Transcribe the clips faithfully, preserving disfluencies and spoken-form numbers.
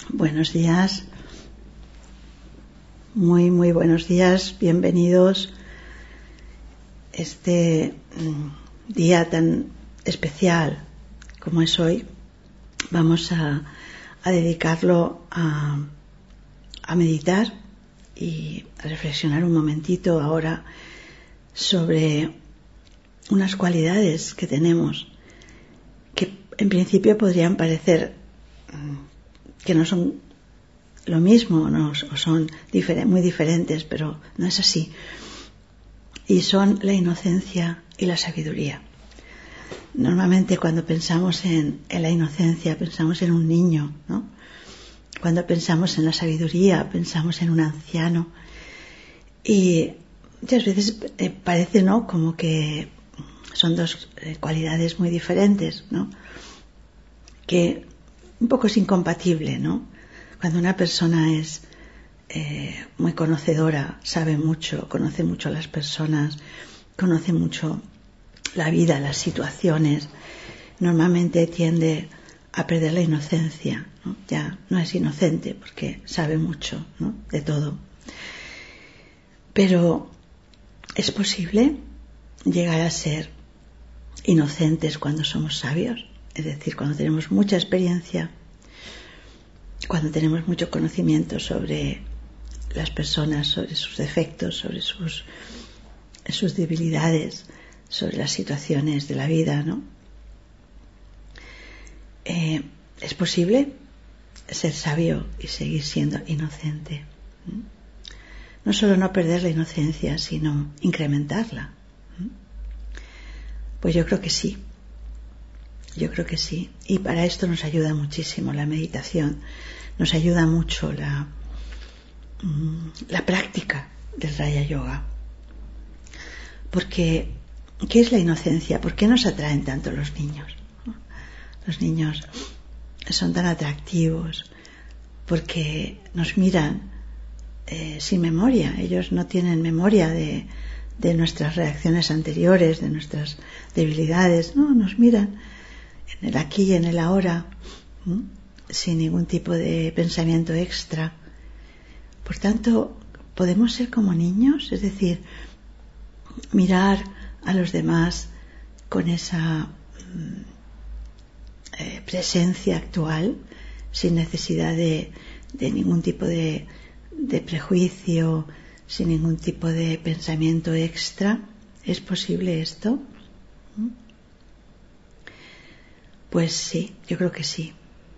Buenos días, muy muy buenos días, bienvenidos este mm, día tan especial como es hoy. Vamos a, a dedicarlo a, a meditar y a reflexionar un momentito ahora sobre unas cualidades que tenemos que en principio podrían parecer mm, que no son lo mismo, no, o son diferen, muy diferentes, pero no es así. Y son la inocencia y la sabiduría. Normalmente cuando pensamos en, en la inocencia pensamos en un niño, ¿no? Cuando pensamos en la sabiduría pensamos en un anciano. Y muchas veces eh, parece, ¿no?, como que son dos eh, cualidades muy diferentes, ¿no? Que un poco es incompatible, ¿no? Cuando una persona es eh, muy conocedora, sabe mucho, conoce mucho a las personas, conoce mucho la vida, las situaciones, normalmente tiende a perder la inocencia, ¿no? Ya no es inocente porque sabe mucho, ¿no?, de todo. Pero ¿es posible llegar a ser inocentes cuando somos sabios? Es decir, cuando tenemos mucha experiencia, cuando tenemos mucho conocimiento sobre las personas, sobre sus defectos, sobre sus, sus debilidades, sobre las situaciones de la vida, ¿no? Eh, ¿Es posible ser sabio y seguir siendo inocente? ¿Mm? No solo no perder la inocencia, sino incrementarla. ¿Mm? Pues yo creo que sí. Yo creo que sí. Y para esto nos ayuda muchísimo la meditación. Nos ayuda mucho la, la práctica del Raya Yoga. Porque, ¿qué es la inocencia? ¿Por qué nos atraen tanto los niños? Los niños son tan atractivos porque nos miran eh, sin memoria. Ellos no tienen memoria de, de nuestras reacciones anteriores, de nuestras debilidades. No, nos miran en el aquí y en el ahora, ¿m? sin ningún tipo de pensamiento extra. Por tanto, podemos ser como niños, es decir, mirar a los demás con esa eh, presencia actual, sin necesidad de, de ningún tipo de, de prejuicio, sin ningún tipo de pensamiento extra. ¿Es posible esto? ¿Mm? Pues sí, yo creo que sí.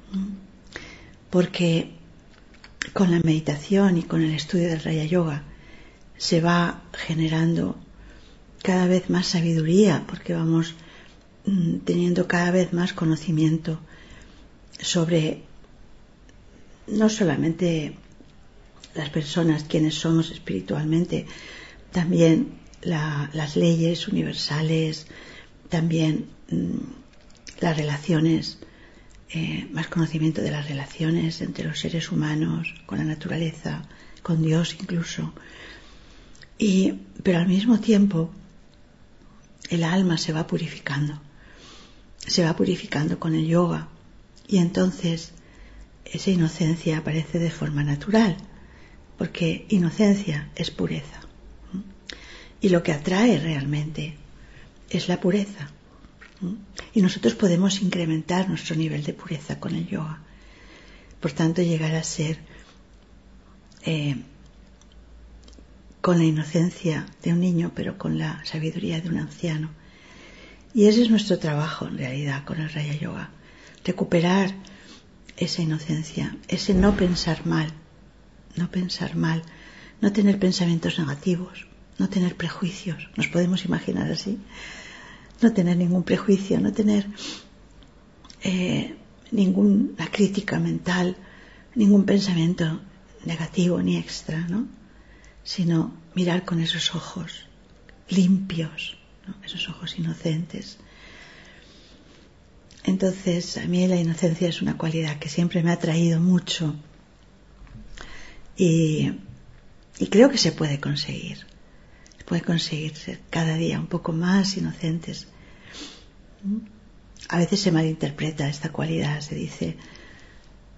Porque con la meditación y con el estudio del Raya Yoga se va generando cada vez más sabiduría, porque vamos mm, teniendo cada vez más conocimiento sobre no solamente las personas, quienes somos espiritualmente, también la, las leyes universales, también mm, las relaciones, eh, más conocimiento de las relaciones entre los seres humanos, con la naturaleza, con Dios incluso. Y, pero al mismo tiempo el alma se va purificando, se va purificando con el yoga, y entonces esa inocencia aparece de forma natural, porque inocencia es pureza. Y lo que atrae realmente es la pureza. Y nosotros podemos incrementar nuestro nivel de pureza con el yoga. Por tanto, llegar a ser eh, con la inocencia de un niño, pero con la sabiduría de un anciano. Y ese es nuestro trabajo en realidad con el Raya Yoga. Recuperar esa inocencia, ese no pensar mal, no pensar mal, no tener pensamientos negativos, no tener prejuicios. Nos podemos imaginar así. No tener ningún prejuicio, no tener eh, ninguna crítica mental, ningún pensamiento negativo ni extra, ¿no? Sino mirar con esos ojos limpios, ¿no?, esos ojos inocentes. Entonces, a mí la inocencia es una cualidad que siempre me ha atraído mucho y, y creo que se puede conseguir. Se puede conseguir ser cada día un poco más inocentes. A veces se malinterpreta esta cualidad, se dice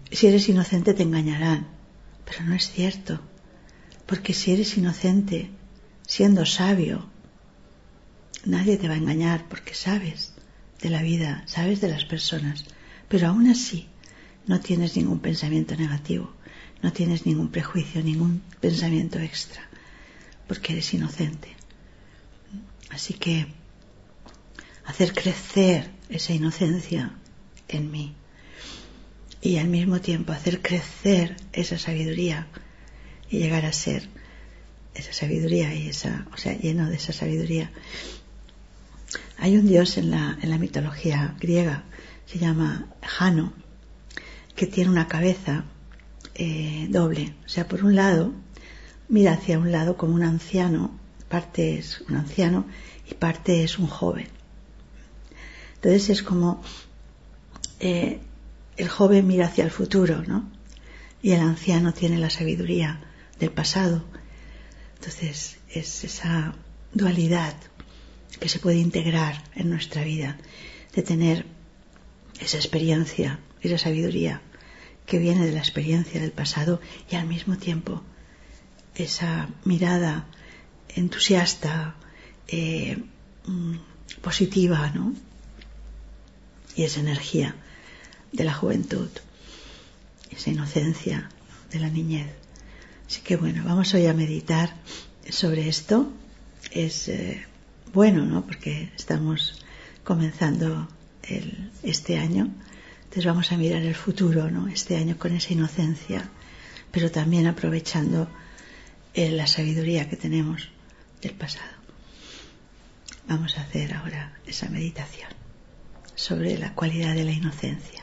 si eres inocente te engañarán, pero no es cierto, porque si eres inocente, siendo sabio, nadie te va a engañar porque sabes de la vida, sabes de las personas, pero aún así no tienes ningún pensamiento negativo, no tienes ningún prejuicio, ningún pensamiento extra, porque eres inocente. Así que hacer crecer esa inocencia en mí y al mismo tiempo hacer crecer esa sabiduría y llegar a ser esa sabiduría y esa, o sea, lleno de esa sabiduría. Hay un dios en la, en la mitología griega, se llama Jano, que tiene una cabeza eh, doble. O sea, por un lado, mira hacia un lado como un anciano, parte es un anciano y parte es un joven. Entonces es como eh, el joven mira hacia el futuro, ¿no? Y el anciano tiene la sabiduría del pasado. Entonces es esa dualidad que se puede integrar en nuestra vida, de tener esa experiencia, esa sabiduría que viene de la experiencia del pasado y al mismo tiempo esa mirada entusiasta, eh, positiva, ¿no? Y esa energía de la juventud, esa inocencia de la niñez. Así que bueno, vamos hoy a meditar sobre esto. Es eh, bueno, ¿no? Porque estamos comenzando el, este año. Entonces vamos a mirar el futuro, ¿no? Este año con esa inocencia, pero también aprovechando eh, la sabiduría que tenemos del pasado. Vamos a hacer ahora esa meditación sobre la cualidad de la inocencia.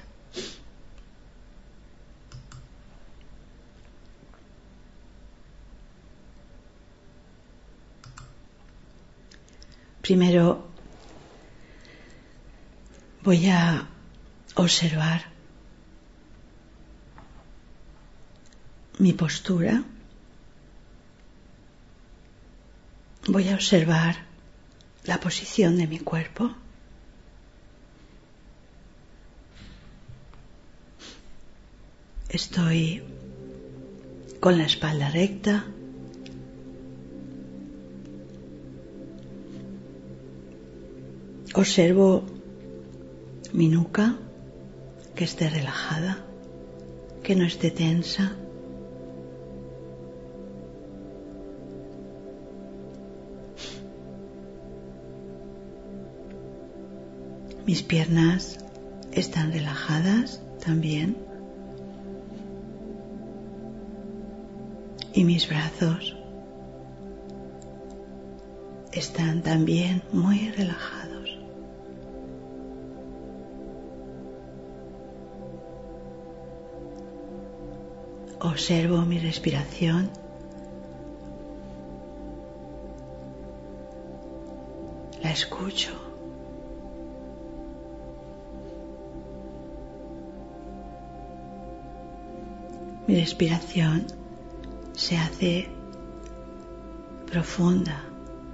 Primero voy a observar mi postura. Voy a observar la posición de mi cuerpo. Estoy con la espalda recta. Observo mi nuca, que esté relajada, que no esté tensa. Mis piernas están relajadas también. Y mis brazos están también muy relajados. Observo mi respiración. La escucho. Mi respiración se hace profunda.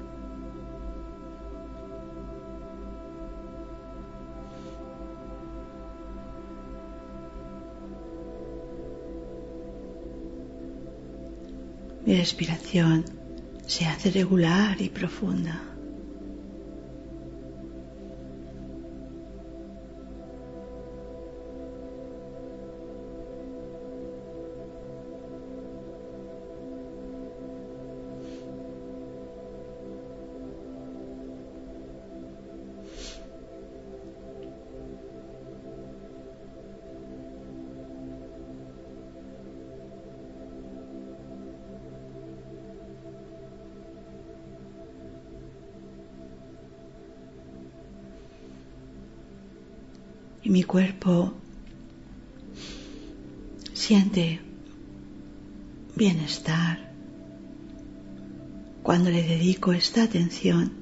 Mi respiración se hace regular y profunda. Y mi cuerpo siente bienestar cuando le dedico esta atención.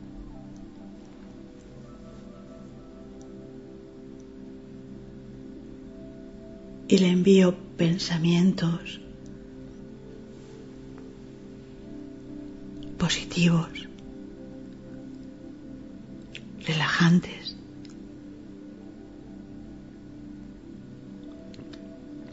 Y le envío pensamientos positivos, relajantes.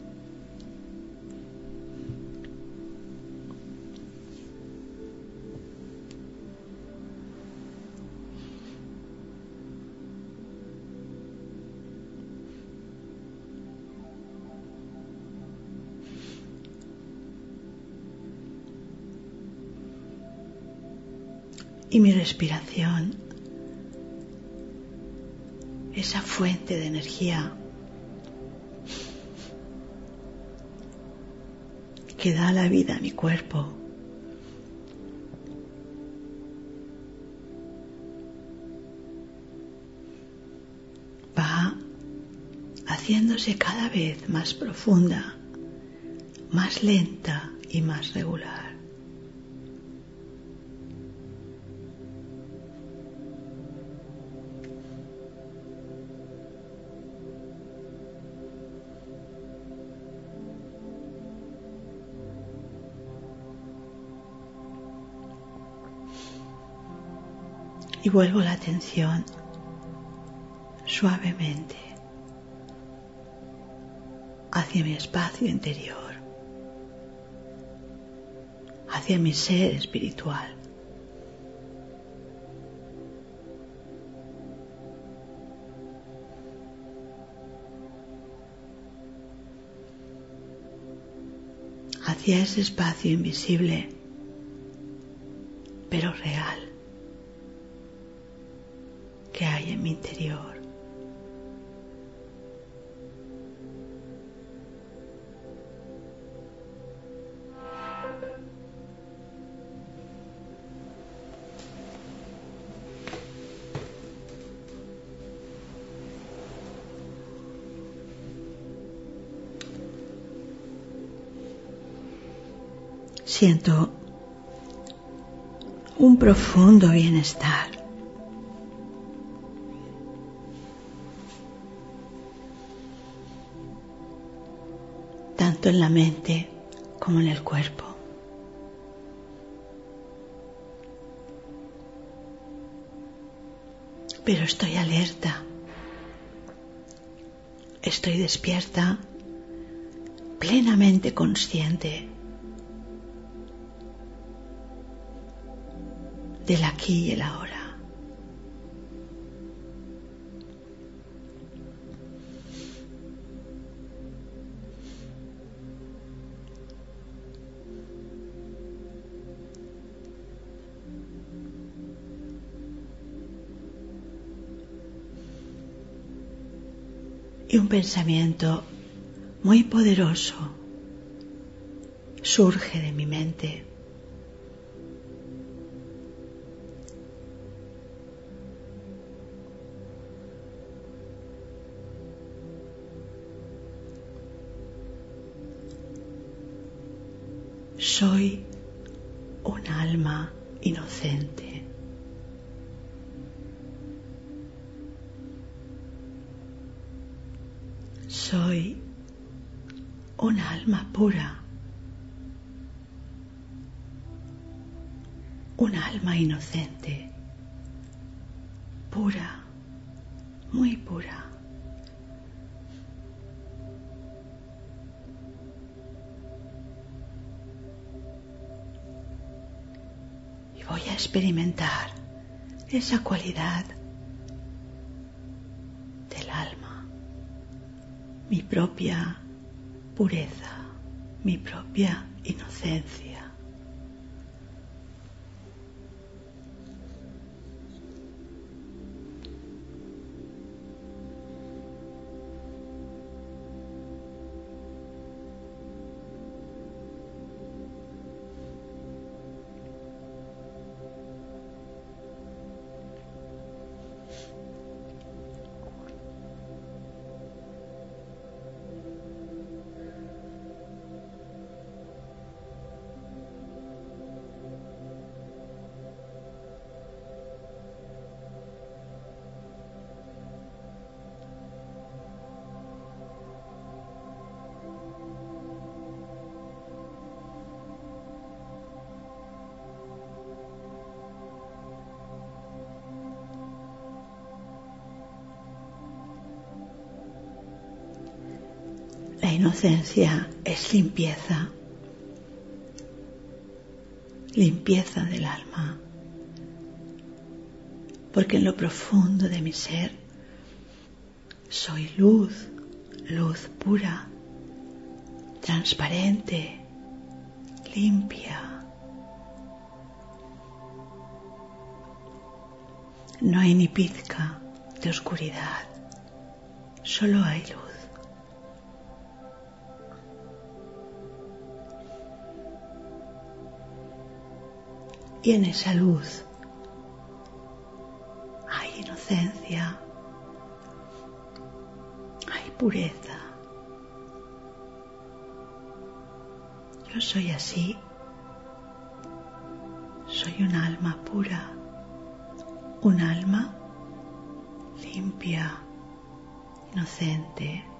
y mi respiración, esa fuente de energía que da la vida a mi cuerpo, va haciéndose cada vez más profunda, más lenta y más regular. Y vuelvo la atención suavemente hacia mi espacio interior, hacia mi ser espiritual. Hacia ese espacio invisible, pero real, que hay en mi interior. Siento un profundo bienestar. Tanto en la mente como en el cuerpo. Pero estoy alerta, estoy despierta, plenamente consciente del aquí y el ahora. Y un pensamiento muy poderoso surge de mi mente. Soy un alma inocente. Soy un alma pura, un alma inocente, pura, muy pura. Y voy a experimentar esa cualidad del alma, mi propia pureza, mi propia inocencia. La inocencia es limpieza, limpieza del alma, porque en lo profundo de mi ser soy luz, luz pura, transparente, limpia, no hay ni pizca de oscuridad, solo hay luz. Y en esa luz hay inocencia, hay pureza. Yo soy así, soy un alma pura, un alma limpia, inocente.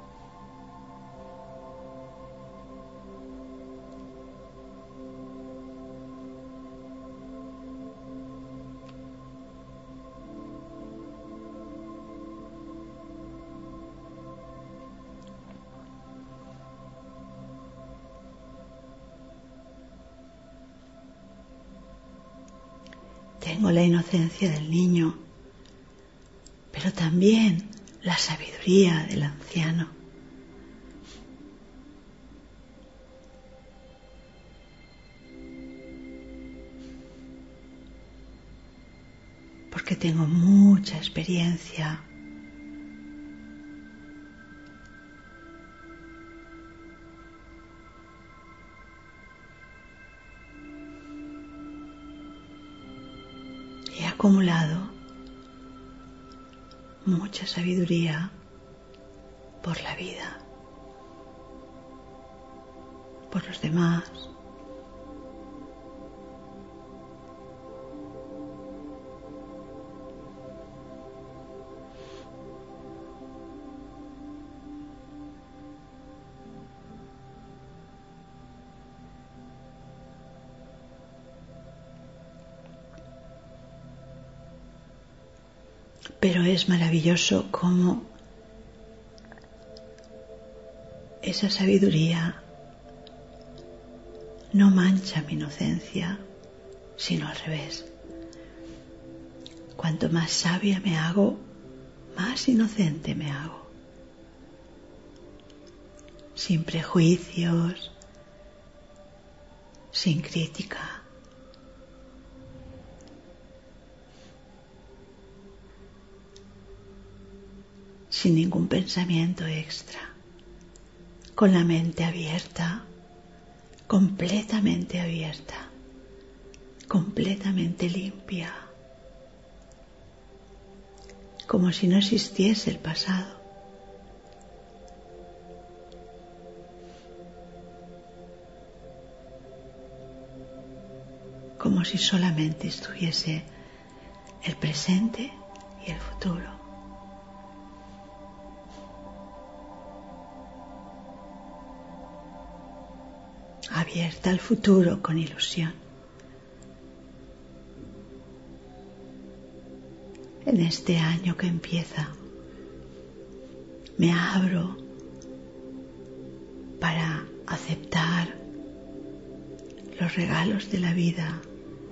Tengo la inocencia del niño, pero también la sabiduría del anciano. Porque tengo mucha experiencia. He acumulado mucha sabiduría por la vida, por los demás. Pero es maravilloso cómo esa sabiduría no mancha mi inocencia, sino al revés. Cuanto más sabia me hago, más inocente me hago. Sin prejuicios, sin crítica. Sin ningún pensamiento extra, con la mente abierta, completamente abierta, completamente limpia, como si no existiese el pasado. Como si solamente estuviese el presente y el futuro. Abierta al futuro con ilusión. En este año que empieza, me abro para aceptar los regalos de la vida,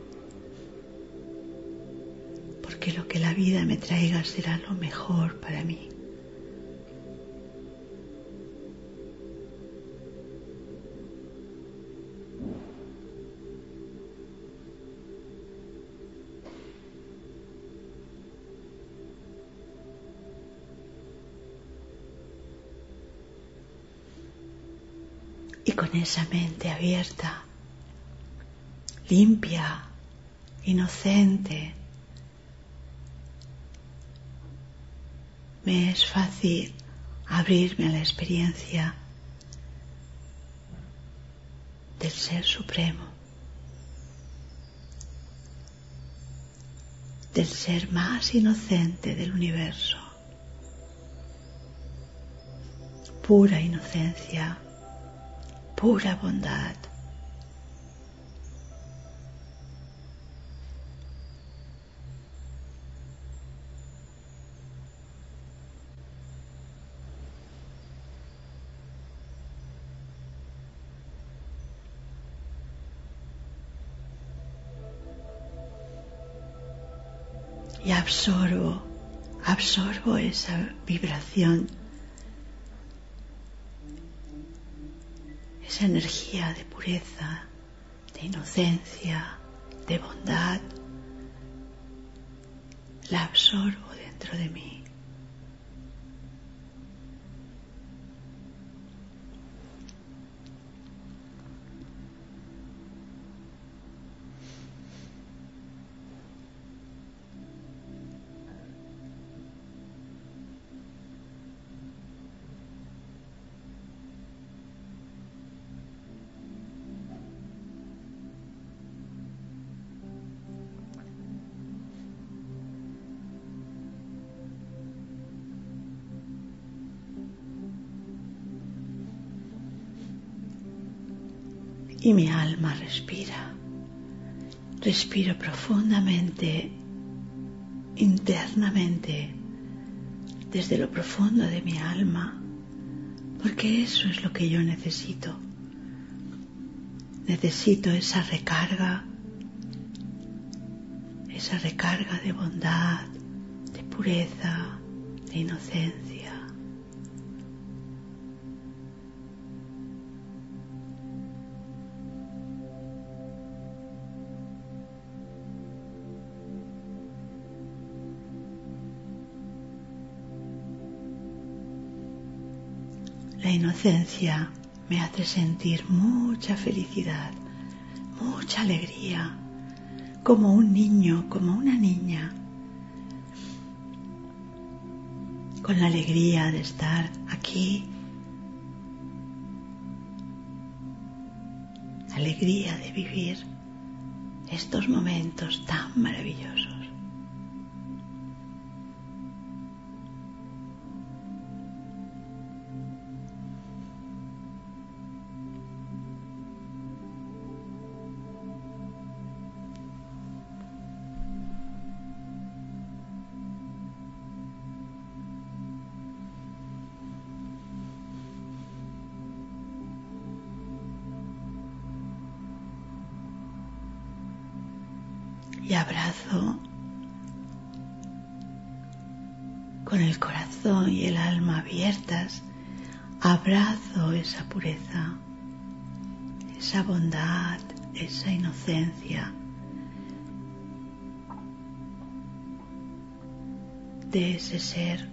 porque lo que la vida me traiga será lo mejor para mí. Y con esa mente abierta, limpia, inocente, me es fácil abrirme a la experiencia del Ser Supremo, del ser más inocente del universo, pura inocencia, pura bondad. Y absorbo, absorbo esa vibración, esa energía de pureza, de inocencia, de bondad, la absorbo dentro de mí. Y mi alma respira. Respiro profundamente, internamente, desde lo profundo de mi alma, porque eso es lo que yo necesito. Necesito esa recarga, esa recarga de bondad, de pureza, de inocencia. La inocencia me hace sentir mucha felicidad, mucha alegría, como un niño, como una niña, con la alegría de estar aquí, alegría de vivir estos momentos tan maravillosos. Y abrazo con el corazón y el alma abiertas, abrazo esa pureza, esa bondad, esa inocencia de ese ser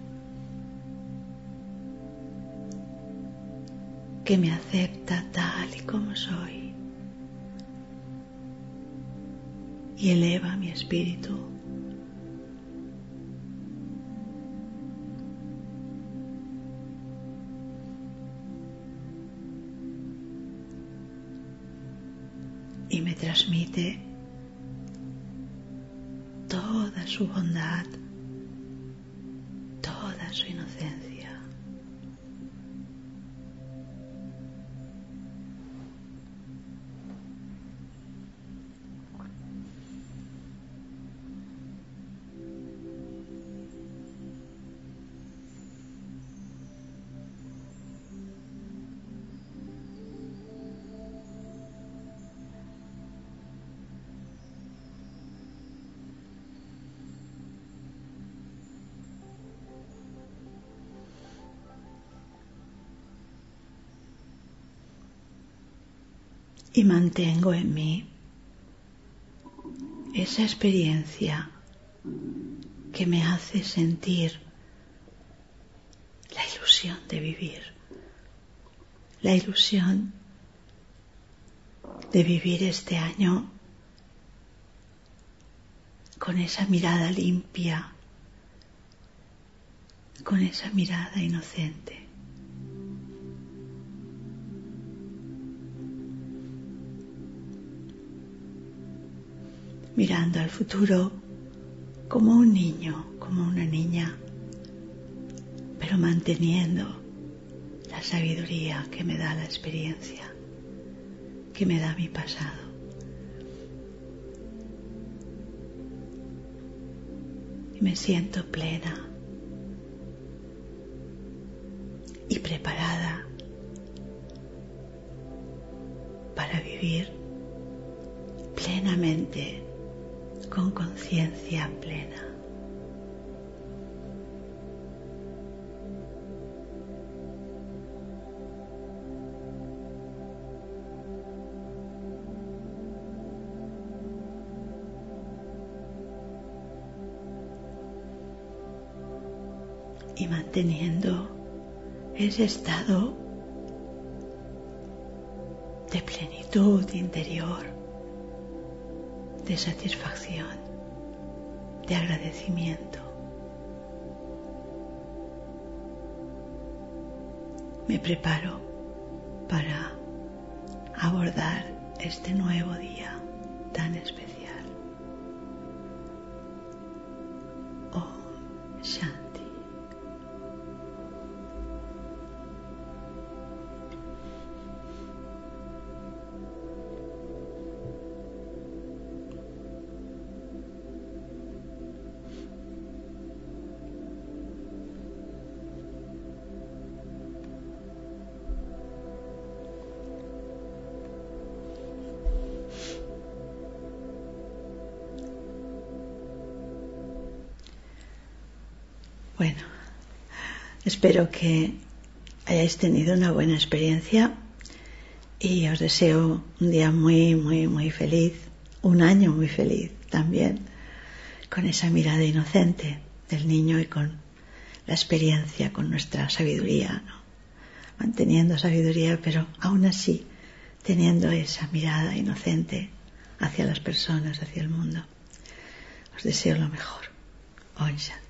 que me acepta tal y como soy y eleva mi espíritu. Y me transmite toda su bondad, toda su inocencia. Y mantengo en mí esa experiencia que me hace sentir la ilusión de vivir, la ilusión de vivir este año con esa mirada limpia, con esa mirada inocente. Mirando al futuro como un niño, como una niña, pero manteniendo la sabiduría que me da la experiencia, que me da mi pasado. Y me siento plena y preparada para vivir plenamente, con conciencia plena. y manteniendo ese estado de plenitud interior, de satisfacción, de agradecimiento. Me preparo para abordar este nuevo día tan especial. Om Shanti. Bueno, espero que hayáis tenido una buena experiencia y os deseo un día muy, muy, muy feliz, un año muy feliz también, con esa mirada inocente del niño y con la experiencia, con nuestra sabiduría, ¿no? Manteniendo sabiduría, pero aún así teniendo esa mirada inocente hacia las personas, hacia el mundo. Os deseo lo mejor. Om Shanti.